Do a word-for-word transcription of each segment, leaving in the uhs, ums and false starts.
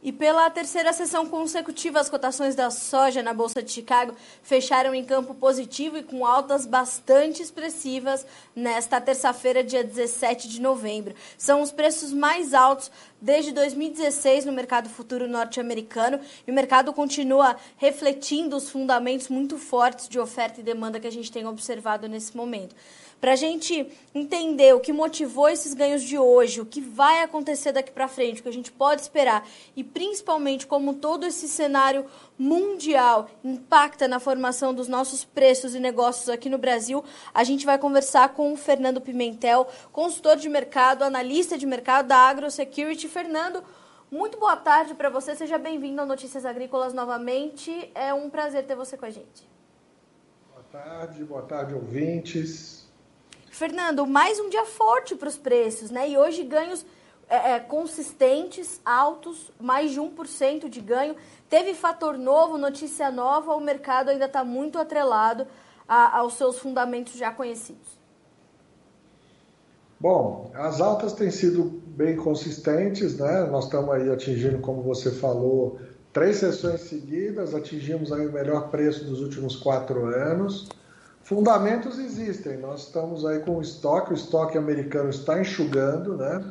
E pela terceira sessão consecutiva, as cotações da soja na Bolsa de Chicago fecharam em campo positivo e com altas bastante expressivas nesta terça-feira, dia dezessete de novembro. São os preços mais altos desde dois mil e dezesseis no mercado futuro norte-americano e o mercado continua refletindo os fundamentos muito fortes de oferta e demanda que a gente tem observado nesse momento. Para a gente entender o que motivou esses ganhos de hoje, o que vai acontecer daqui para frente, o que a gente pode esperar e principalmente como todo esse cenário mundial impacta na formação dos nossos preços e negócios aqui no Brasil, a gente vai conversar com o Fernando Pimentel, consultor de mercado, analista de mercado da AgroSecurity. Fernando, muito boa tarde para você, seja bem-vindo ao Notícias Agrícolas novamente, é um prazer ter você com a gente. Boa tarde, boa tarde, ouvintes. Fernando, mais um dia forte para os preços, né? E hoje ganhos é, é, consistentes, altos, mais de um por cento de ganho. Teve fator novo, notícia nova, o mercado ainda está muito atrelado a, aos seus fundamentos já conhecidos. Bom, as altas têm sido bem consistentes, né? Nós estamos aí atingindo, como você falou, três sessões seguidas, atingimos aí o melhor preço dos últimos quatro anos. Fundamentos existem, nós estamos aí com o estoque, o estoque americano está enxugando, né?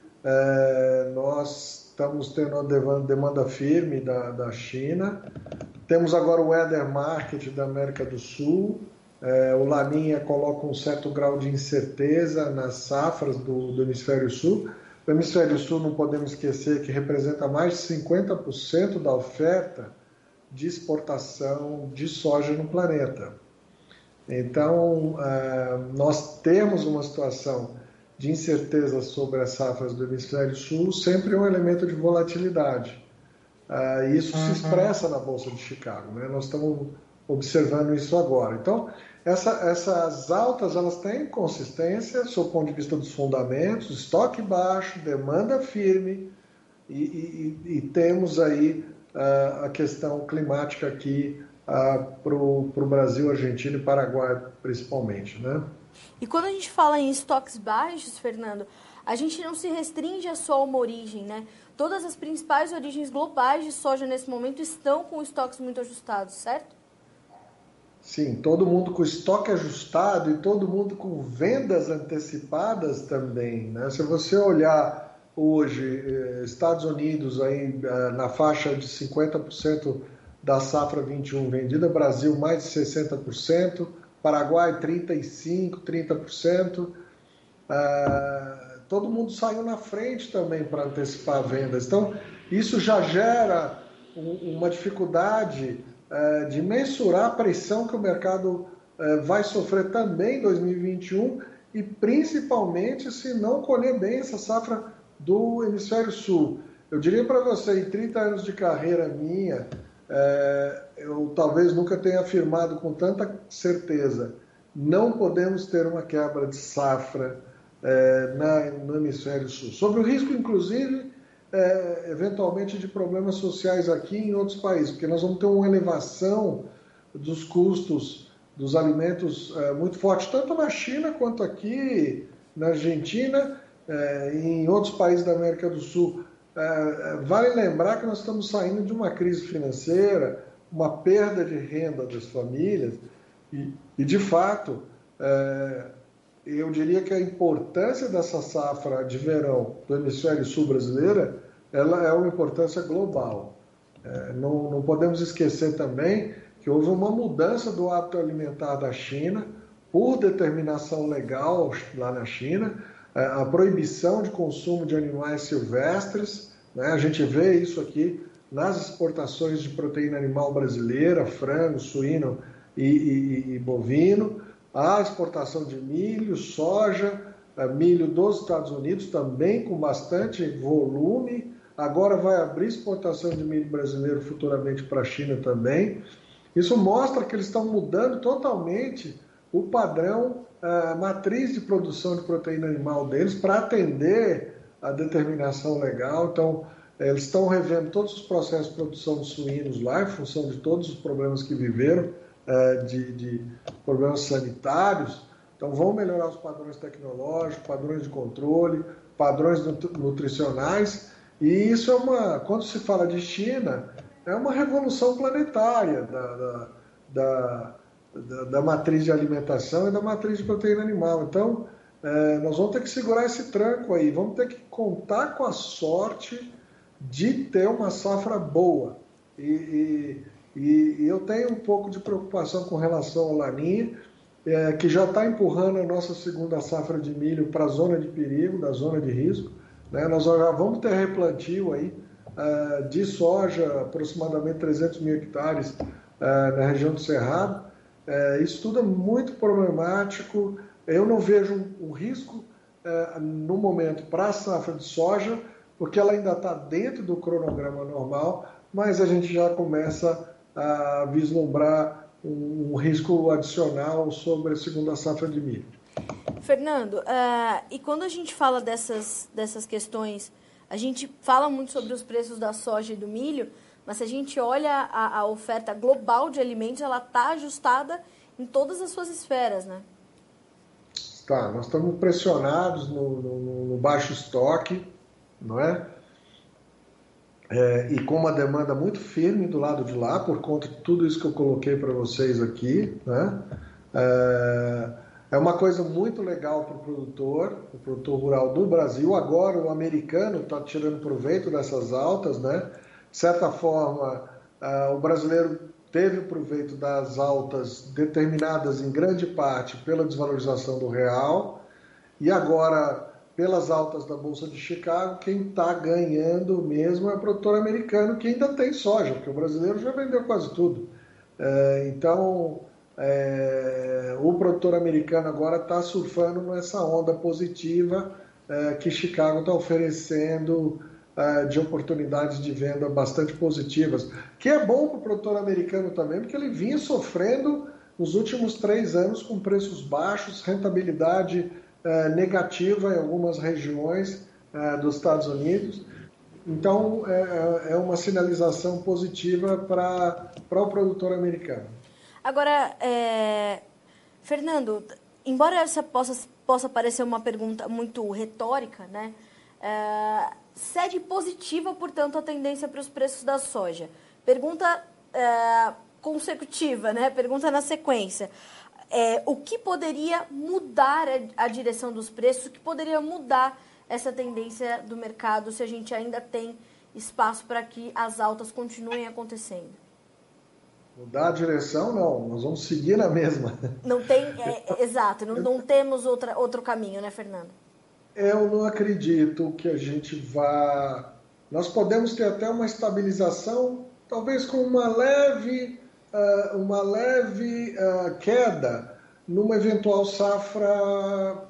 É, nós estamos tendo uma demanda firme da, da China, temos agora o Weather Market da América do Sul, é, o Laninha coloca um certo grau de incerteza nas safras do, do Hemisfério Sul. O Hemisfério Sul, não podemos esquecer, que representa mais de cinquenta por cento da oferta de exportação de soja no planeta. Então, nós temos uma situação de incerteza sobre as safras do Hemisfério Sul, sempre um elemento de volatilidade. Isso se expressa na Bolsa de Chicago, né? Nós estamos observando isso agora. Então, essa, essas altas, elas têm consistência, sob o ponto de vista dos fundamentos, estoque baixo, demanda firme, e, e, e temos aí a questão climática aqui, para o Brasil, Argentina e Paraguai, principalmente, né? E quando a gente fala em estoques baixos, Fernando, a gente não se restringe a só uma origem, né? Todas as principais origens globais de soja nesse momento estão com estoques muito ajustados, certo? Sim, todo mundo com estoque ajustado e todo mundo com vendas antecipadas também, né? Se você olhar hoje, Estados Unidos aí na faixa de cinquenta por cento da safra vinte e um vendida, Brasil mais de sessenta por cento, Paraguai trinta e cinco por cento, trinta por cento. Uh, todo mundo saiu na frente também para antecipar vendas. Então, isso já gera um, uma dificuldade uh, de mensurar a pressão que o mercado uh, vai sofrer também em dois mil e vinte e um e principalmente se não colher bem essa safra do Hemisfério Sul. Eu diria para você, em trinta anos de carreira minha, É, eu talvez nunca tenha afirmado com tanta certeza, não podemos ter uma quebra de safra é, na, no Hemisfério Sul. Sobre o risco, inclusive, é, eventualmente de problemas sociais aqui e em outros países, porque nós vamos ter uma elevação dos custos dos alimentos é, muito forte, tanto na China quanto aqui na Argentina é, e em outros países da América do Sul. É, vale lembrar que nós estamos saindo de uma crise financeira, uma perda de renda das famílias e, e de fato, é, eu diria que a importância dessa safra de verão do Hemisfério Sul brasileira, ela é uma importância global. É, não, não podemos esquecer também que houve uma mudança do hábito alimentar da China por determinação legal lá na China, a proibição de consumo de animais silvestres, né? A gente vê isso aqui nas exportações de proteína animal brasileira, frango, suíno e, e, e bovino, a exportação de milho, soja, milho dos Estados Unidos também com bastante volume, agora vai abrir exportação de milho brasileiro futuramente para a China também. Isso mostra que eles estão mudando totalmente o padrão a matriz de produção de proteína animal deles para atender a determinação legal. Então, eles estão revendo todos os processos de produção de suínos lá, em função de todos os problemas que viveram, de, de problemas sanitários. Então, vão melhorar os padrões tecnológicos, padrões de controle, padrões nutricionais E isso é uma, quando se fala de China, é uma revolução planetária da, da, da, da, da matriz de alimentação e da matriz de proteína animal. Então, é, nós vamos ter que segurar esse tranco aí, vamos ter que contar com a sorte de ter uma safra boa. E, e, e eu tenho um pouco de preocupação com relação ao Laninha, é, que já está empurrando a nossa segunda safra de milho para a zona de perigo, da zona de risco. Né? Nós já vamos ter replantio aí, uh, de soja, aproximadamente trezentos mil hectares uh, na região do Cerrado. Uh, isso tudo é muito problemático. Eu não vejo um, um risco uh, no momento para a safra de soja, porque ela ainda está dentro do cronograma normal, mas a gente já começa a vislumbrar um, um risco adicional sobre a segunda safra de milho. Fernando, uh, e quando a gente fala dessas, dessas questões, a gente fala muito sobre os preços da soja e do milho, mas se a gente olha a, a oferta global de alimentos, ela está ajustada em todas as suas esferas, né? Tá, nós estamos pressionados no, no, no baixo estoque, não é? É, e com uma demanda muito firme do lado de lá, por conta de tudo isso que eu coloquei para vocês aqui, né? É, é uma coisa muito legal para o produtor, o produtor rural do Brasil. Agora o americano está tirando proveito dessas altas, né? De certa forma, uh, o brasileiro teve o proveito das altas determinadas em grande parte pela desvalorização do real, e agora, pelas altas da Bolsa de Chicago, quem está ganhando mesmo é o produtor americano, que ainda tem soja, porque o brasileiro já vendeu quase tudo. Uh, então... É, o produtor americano agora está surfando nessa onda positiva é, que Chicago está oferecendo é, de oportunidades de venda bastante positivas, que é bom para o produtor americano também, porque ele vinha sofrendo nos últimos três anos com preços baixos, rentabilidade é, negativa em algumas regiões é, dos Estados Unidos. Então é, é uma sinalização positiva para o produtor americano. Agora, é... Fernando, embora essa possa, possa parecer uma pergunta muito retórica, né? É... Segue positiva, portanto, a tendência para os preços da soja. Pergunta é... consecutiva, né? Pergunta na sequência. É... O que poderia mudar a direção dos preços? O que poderia mudar essa tendência do mercado se a gente ainda tem espaço para que as altas continuem acontecendo? Mudar a direção, não. Nós vamos seguir na mesma. Não tem, é, exato, não, não temos outra, outro caminho, né, Fernando? Eu não acredito que a gente vá... Nós podemos ter até uma estabilização, talvez com uma leve, uh, uma leve uh, queda numa eventual safra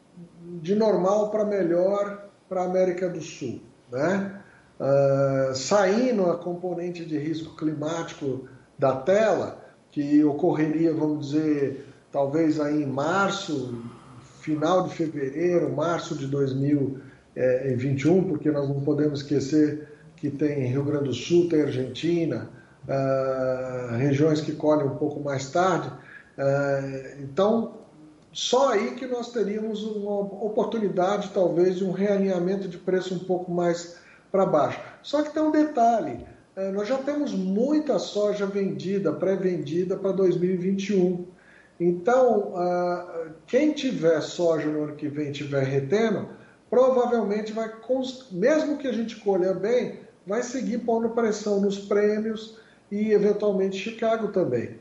de normal para melhor para a América do Sul, né? Uh, saindo a componente de risco climático da tela, que ocorreria, vamos dizer, talvez aí em março, final de fevereiro, março de dois mil e vinte e um, porque nós não podemos esquecer que tem Rio Grande do Sul, tem Argentina, uh, regiões que colhem um pouco mais tarde. Uh, então, só aí que nós teríamos uma oportunidade, talvez, de um realinhamento de preço um pouco mais para baixo. Só que tem um detalhe. Nós já temos muita soja vendida, pré-vendida para dois mil e vinte e um. Então, quem tiver soja no ano que vem e estiver retendo, provavelmente vai, mesmo que a gente colha bem, vai seguir pondo pressão nos prêmios e, eventualmente, Chicago também.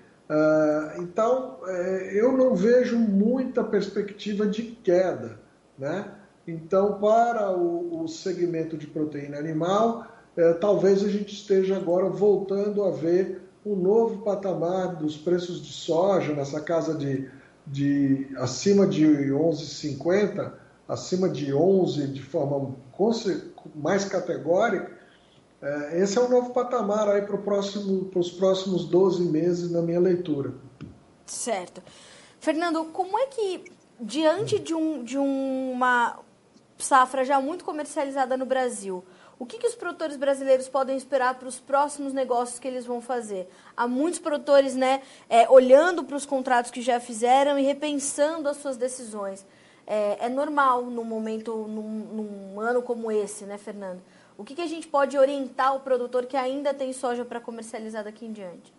Então, eu não vejo muita perspectiva de queda, né? Então, para o segmento de proteína animal, É, talvez a gente esteja agora voltando a ver um novo patamar dos preços de soja nessa casa de, de acima de onze e cinquenta, acima de onze de forma mais categórica. É, esse é um novo patamar aí para próximo, os próximos doze meses na minha leitura. Certo. Fernando, como é que, diante de, um, de uma safra já muito comercializada no Brasil, o que, que os produtores brasileiros podem esperar para os próximos negócios que eles vão fazer? Há muitos produtores, né, é, olhando para os contratos que já fizeram e repensando as suas decisões. É, é normal num momento, num, num ano como esse, né, Fernando? O que, que a gente pode orientar o produtor que ainda tem soja para comercializar daqui em diante?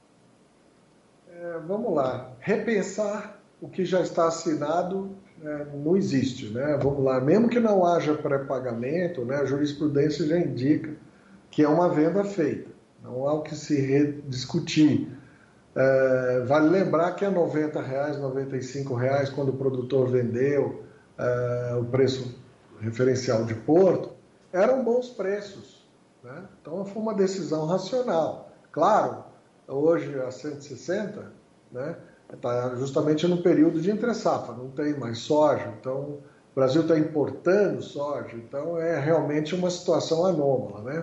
É, vamos lá, repensar o que já está assinado é, não existe, né? Vamos lá, mesmo que não haja pré-pagamento, né, a jurisprudência já indica que é uma venda feita, não há o que se discutir. É, vale lembrar que é noventa reais, noventa e cinco reais quando o produtor vendeu é, o preço referencial de Porto, eram bons preços, né? Então foi uma decisão racional. Claro, hoje a cento e sessenta, né, está justamente no período de entre-safra, não tem mais soja, então o Brasil está importando soja, então é realmente uma situação anômala, né?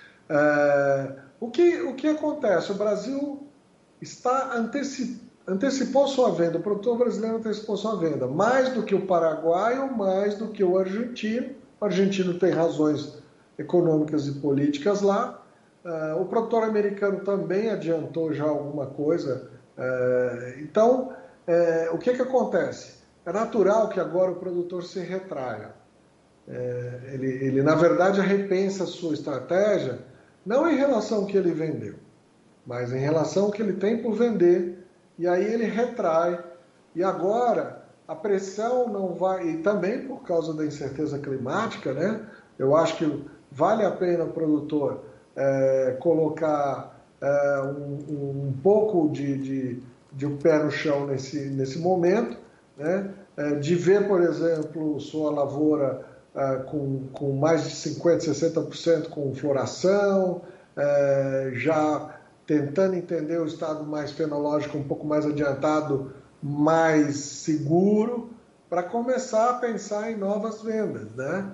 É, o, que, o que acontece? O Brasil está anteci, antecipou sua venda, o produtor brasileiro antecipou sua venda, mais do que o paraguaio, mais do que o argentino. O argentino tem razões econômicas e políticas lá. Uh, o produtor americano também adiantou já alguma coisa. Uh, então, uh, o que, que acontece? É natural que agora o produtor se retraia. Uh, ele, ele, na verdade, repensa a sua estratégia, não em relação ao que ele vendeu, mas em relação ao que ele tem por vender. E aí ele retrai. E agora a pressão não vai... E também por causa da incerteza climática, né? Eu acho que vale a pena o produtor É, colocar é, um, um pouco de, de, de um pé no chão nesse, nesse momento, né? É, de ver, por exemplo, sua lavoura é, com, com mais de cinquenta por cento, sessenta por cento com floração, é, já tentando entender o estado mais fenológico um pouco mais adiantado, mais seguro, para começar a pensar em novas vendas, né?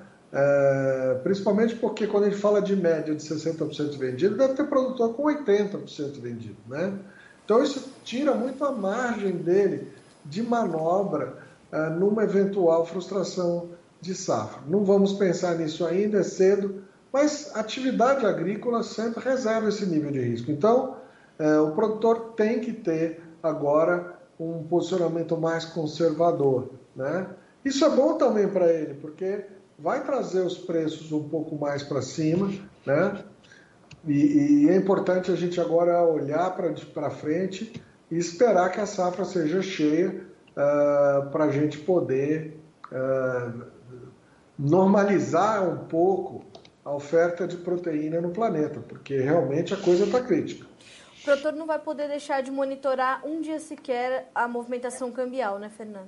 É, principalmente porque quando a gente fala de média de sessenta por cento vendido, deve ter produtor com oitenta por cento vendido, né? Então isso tira muito a margem dele de manobra é, numa eventual frustração de safra. Não vamos pensar nisso ainda, é cedo, mas a atividade agrícola sempre reserva esse nível de risco. Então é, o produtor tem que ter agora um posicionamento mais conservador, né? Isso é bom também para ele, porque vai trazer os preços um pouco mais para cima, né? E, e é importante a gente agora olhar para frente e esperar que a safra seja cheia uh, para a gente poder uh, normalizar um pouco a oferta de proteína no planeta, porque realmente a coisa está crítica. O produtor não vai poder deixar de monitorar um dia sequer a movimentação cambial, né, Fernando?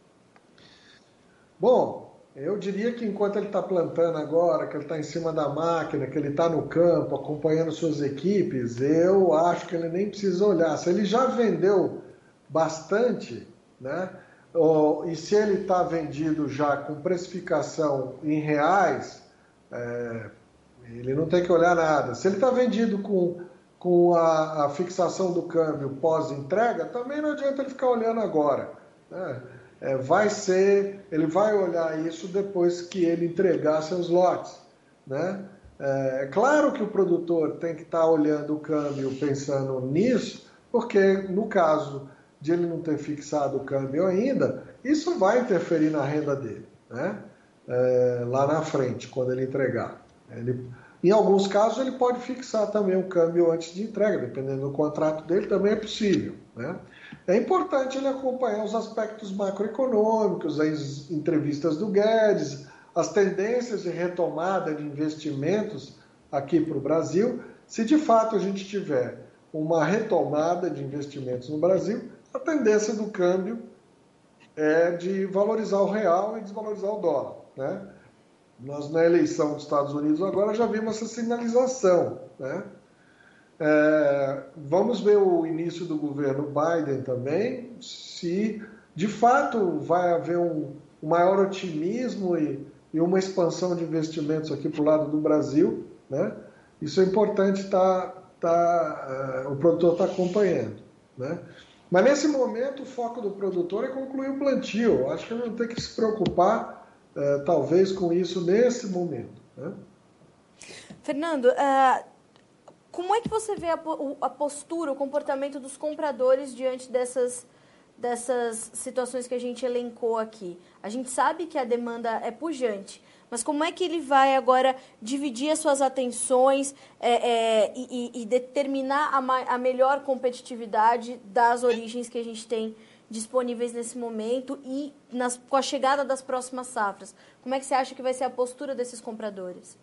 Bom, eu diria que enquanto ele está plantando agora, que ele está em cima da máquina, que ele está no campo, acompanhando suas equipes, eu acho que ele nem precisa olhar. Se ele já vendeu bastante, né? E se ele está vendido já com precificação em reais, é, ele não tem que olhar nada. Se ele está vendido com, com a, a fixação do câmbio pós-entrega, também não adianta ele ficar olhando agora, né? É, vai ser, ele vai olhar isso depois que ele entregar seus lotes, né? É, é claro que o produtor tem que estar olhando o câmbio pensando nisso, porque no caso de ele não ter fixado o câmbio ainda, isso vai interferir na renda dele, né? É, lá na frente, quando ele entregar. Ele, em alguns casos ele pode fixar também o câmbio antes de entrega, dependendo do contrato dele, também é possível, né? É importante ele acompanhar os aspectos macroeconômicos, as entrevistas do Guedes, as tendências de retomada de investimentos aqui para o Brasil. Se de fato a gente tiver uma retomada de investimentos no Brasil, a tendência do câmbio é de valorizar o real e desvalorizar o dólar, né? Nós, na eleição dos Estados Unidos, agora já vimos essa sinalização, né? É, vamos ver o início do governo Biden também, se de fato vai haver um, um maior otimismo e, e uma expansão de investimentos aqui para o lado do Brasil, né? Isso é importante, tá, tá, uh, o produtor está acompanhando, né? Mas nesse momento o foco do produtor é concluir o plantio. Acho que ele não tem que se preocupar, uh, talvez, com isso nesse momento, né? Fernando, uh... como é que você vê a, a postura, o comportamento dos compradores diante dessas, dessas situações que a gente elencou aqui? A gente sabe que a demanda é pujante, mas como é que ele vai agora dividir as suas atenções é, é, e, e determinar a, ma- a melhor competitividade das origens que a gente tem disponíveis nesse momento e nas, com a chegada das próximas safras? Como é que você acha que vai ser a postura desses compradores?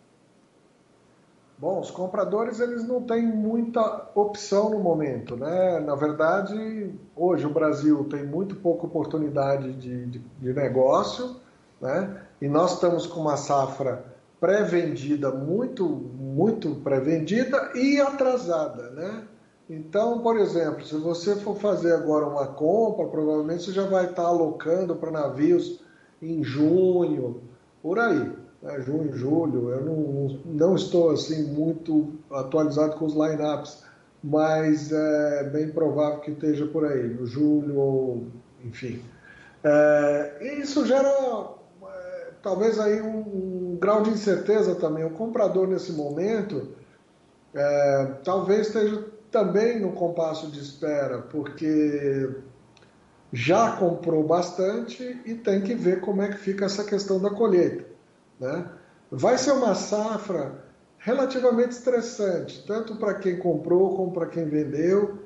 Bom, os compradores eles não têm muita opção no momento, né? Na verdade, hoje o Brasil tem muito pouca oportunidade de, de, de negócio, né? E nós estamos com uma safra pré-vendida, muito, muito pré-vendida e atrasada, né? Então, por exemplo, se você for fazer agora uma compra, provavelmente você já vai estar alocando para navios em junho, por aí, né? Junho, julho. Eu não, não estou assim muito atualizado com os lineups, mas é bem provável que esteja por aí, no julho ou enfim. É, e isso gera é, talvez aí um, um grau de incerteza também. O comprador nesse momento é, talvez esteja também no compasso de espera, porque já comprou bastante e tem que ver como é que fica essa questão da colheita, né? Vai ser uma safra relativamente estressante, tanto para quem comprou como para quem vendeu.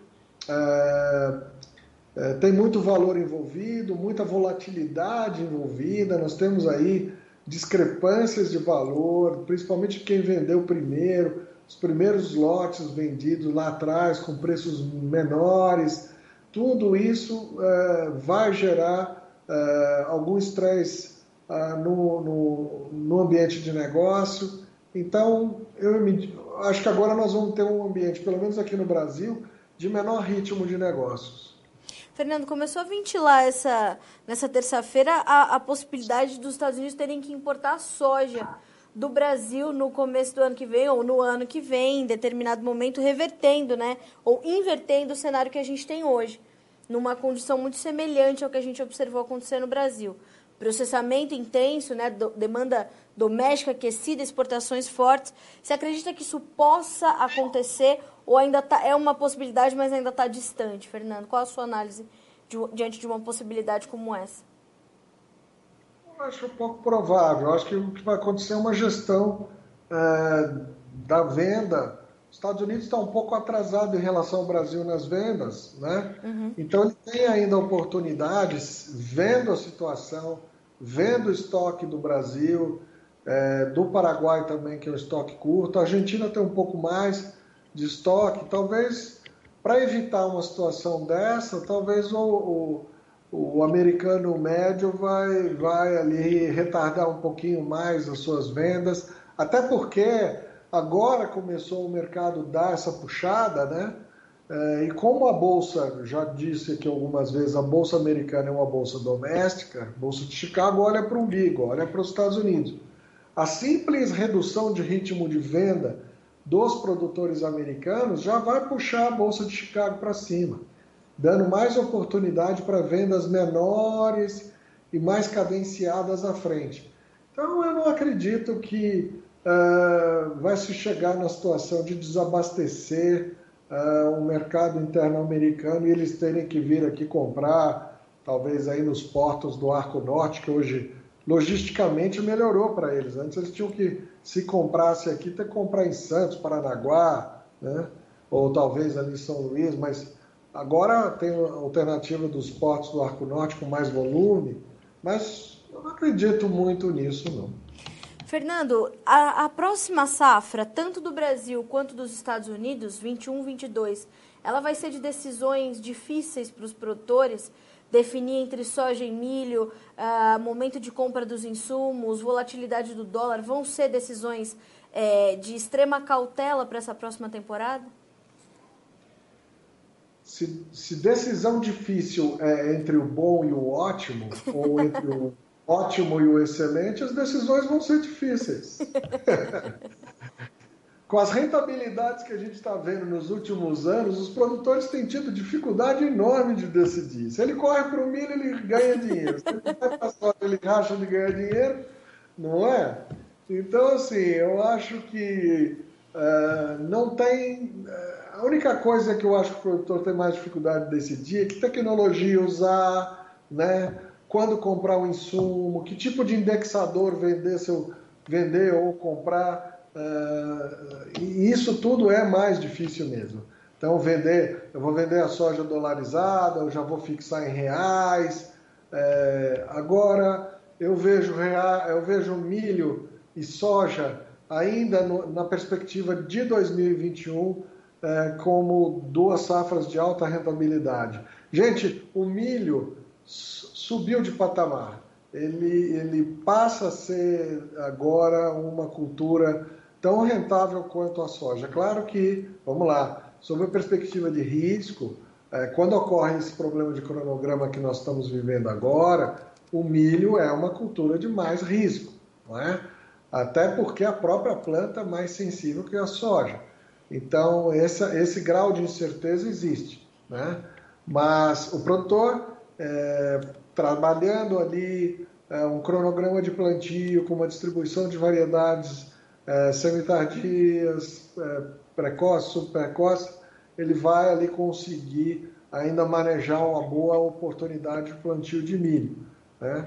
É, é, tem muito valor envolvido, muita volatilidade envolvida. Nós temos aí discrepâncias de valor, principalmente quem vendeu primeiro, os primeiros lotes vendidos lá atrás com preços menores. Tudo isso é, vai gerar é, algum estresse é, no, no, no ambiente de negócio. Então, eu me, acho que agora nós vamos ter um ambiente, pelo menos aqui no Brasil, de menor ritmo de negócios. Fernando, começou a ventilar essa, nessa terça-feira a, a possibilidade dos Estados Unidos terem que importar soja do Brasil no começo do ano que vem, ou no ano que vem, em determinado momento, revertendo, né, ou invertendo o cenário que a gente tem hoje, numa condição muito semelhante ao que a gente observou acontecer no Brasil. Processamento intenso, né, do, demanda doméstica aquecida, exportações fortes. Você acredita que isso possa acontecer ou ainda tá, é uma possibilidade, mas ainda está distante, Fernando? Qual a sua análise de, diante de uma possibilidade como essa? Eu acho pouco provável. Eu acho que o que vai acontecer é uma gestão é, da venda. Os Estados Unidos está um pouco atrasado em relação ao Brasil nas vendas, né? Uhum. Então ele tem ainda oportunidades, vendo a situação, vendo o estoque do Brasil, é, do Paraguai também, que é um estoque curto. A Argentina tem um pouco mais de estoque. Talvez, para evitar uma situação dessa, talvez o, o o americano médio vai, vai ali retardar um pouquinho mais as suas vendas, até porque agora começou o mercado dar essa puxada, né? É, e como a Bolsa, já disse aqui algumas vezes, a Bolsa americana é uma bolsa doméstica, a Bolsa de Chicago olha para o umbigo, olha para os Estados Unidos. A simples redução de ritmo de venda dos produtores americanos já vai puxar a Bolsa de Chicago para cima, dando mais oportunidade para vendas menores e mais cadenciadas à frente. Então, eu não acredito que uh, vai se chegar na situação de desabastecer uh, o mercado interno americano e eles terem que vir aqui comprar, talvez aí nos portos do Arco Norte, que hoje, logisticamente, melhorou para eles. Antes eles tinham que, se comprasse aqui, ter que comprar em Santos, Paranaguá, né? Ou talvez ali em São Luís, mas agora tem a alternativa dos portos do Arco Norte com mais volume, mas eu não acredito muito nisso, não. Fernando, a, a próxima safra, tanto do Brasil quanto dos Estados Unidos, vinte e um, vinte e dois, ela vai ser de decisões difíceis para os produtores, definir entre soja e milho, uh, momento de compra dos insumos, volatilidade do dólar, vão ser decisões é, de extrema cautela para essa próxima temporada? Se, se decisão difícil é entre o bom e o ótimo, ou entre o ótimo e o excelente, as decisões vão ser difíceis. Com as rentabilidades que a gente está vendo nos últimos anos, os produtores têm tido dificuldade enorme de decidir. Se ele corre para o milho, ele ganha dinheiro. Se ele vai para a soja, ele racha de ganhar dinheiro, não é? Então, assim, eu acho que uh, não tem... Uh, a única coisa que eu acho que o produtor tem mais dificuldade de decidir é que tecnologia usar, né? Quando comprar um insumo, que tipo de indexador vender seu, vender ou comprar, uh, e isso tudo é mais difícil mesmo. Então, vender, eu vou vender a soja dolarizada, eu já vou fixar em reais. É, agora, eu vejo, rea, eu vejo milho e soja ainda no, na perspectiva de dois mil e vinte e um é, como duas safras de alta rentabilidade. Gente, o milho subiu de patamar. Ele, ele passa a ser agora uma cultura tão rentável quanto a soja. Claro que, vamos lá, sob a perspectiva de risco, é, quando ocorre esse problema de cronograma que nós estamos vivendo agora, o milho é uma cultura de mais risco, não é? Até porque a própria planta é mais sensível que a soja. Então, essa, esse grau de incerteza existe, né? Mas o produtor, é, trabalhando ali é, um cronograma de plantio com uma distribuição de variedades é, semi-tardias, é, precoces, subprecoces, ele vai ali conseguir ainda manejar uma boa oportunidade de plantio de milho, né?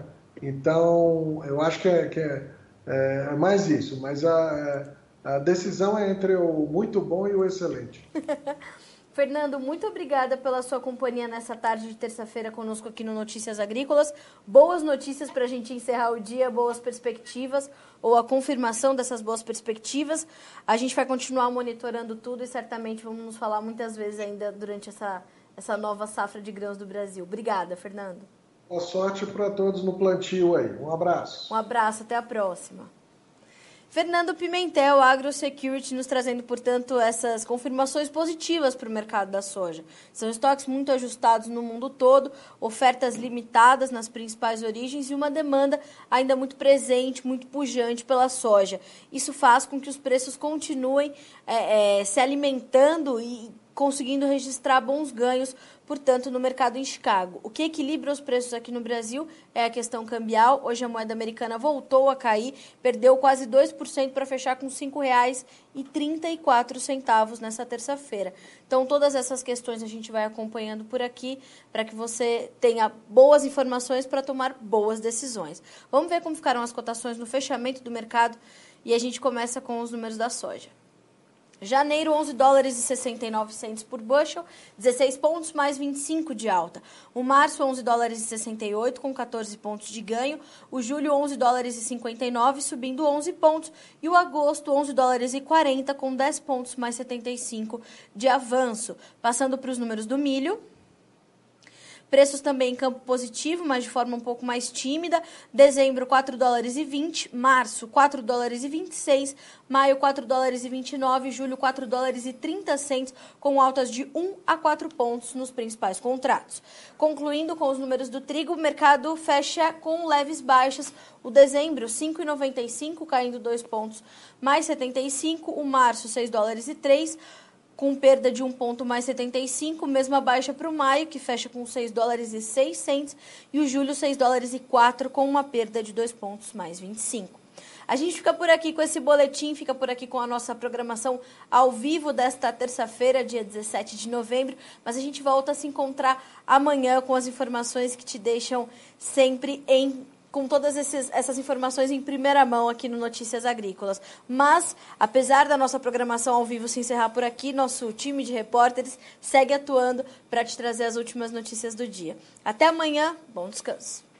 Então, eu acho que é, que é, é mais isso, mas a, a decisão é entre o muito bom e o excelente. Fernando, muito obrigada pela sua companhia nessa tarde de terça-feira conosco aqui no Notícias Agrícolas. Boas notícias para a gente encerrar o dia, boas perspectivas, ou a confirmação dessas boas perspectivas. A gente vai continuar monitorando tudo e certamente vamos nos falar muitas vezes ainda durante essa, essa nova safra de grãos do Brasil. Obrigada, Fernando. Boa sorte para todos no plantio aí. Um abraço. Um abraço, até a próxima. Fernando Pimentel, AgroSecurity, nos trazendo, portanto, essas confirmações positivas para o mercado da soja. São estoques muito ajustados no mundo todo, ofertas limitadas nas principais origens e uma demanda ainda muito presente, muito pujante pela soja. Isso faz com que os preços continuem é, é, se alimentando e conseguindo registrar bons ganhos, portanto, no mercado em Chicago. O que equilibra os preços aqui no Brasil é a questão cambial. Hoje a moeda americana voltou a cair, perdeu quase dois por cento para fechar com cinco reais e trinta e quatro centavos nessa terça-feira. Então, todas essas questões a gente vai acompanhando por aqui para que você tenha boas informações para tomar boas decisões. Vamos ver como ficaram as cotações no fechamento do mercado e a gente começa com os números da soja. Janeiro, onze dólares e sessenta e nove centavos por bushel, dezesseis pontos mais vinte e cinco de alta. O março, onze dólares e sessenta e oito, com catorze pontos de ganho. O julho, onze dólares e cinquenta e nove, subindo onze pontos. E o agosto, onze dólares e quarenta, com dez pontos mais setenta e cinco de avanço. Passando para os números do milho. Preços também em campo positivo, mas de forma um pouco mais tímida. Dezembro, quatro dólares e vinte. Março, quatro dólares e vinte e seis. Maio, quatro dólares e vinte e nove. Julho, quatro dólares e trinta centavos, com altas de um a quatro pontos nos principais contratos. Concluindo com os números do trigo, o mercado fecha com leves baixas. O dezembro, cinco reais e noventa e cinco, caindo dois pontos mais setenta e cinco. O março, seis dólares e três. Com perda de um ponto mais setenta e cinco, mesma baixa para o maio, que fecha com seis dólares e seis centavos, e o julho seis dólares e quatro, com uma perda de dois pontos mais vinte e cinco. A gente fica por aqui com esse boletim, fica por aqui com a nossa programação ao vivo desta terça-feira, dia dezessete de novembro, mas a gente volta a se encontrar amanhã com as informações que te deixam sempre em com todas esses, essas informações em primeira mão aqui no Notícias Agrícolas. Mas, apesar da nossa programação ao vivo se encerrar por aqui, nosso time de repórteres segue atuando para te trazer as últimas notícias do dia. Até amanhã, bom descanso.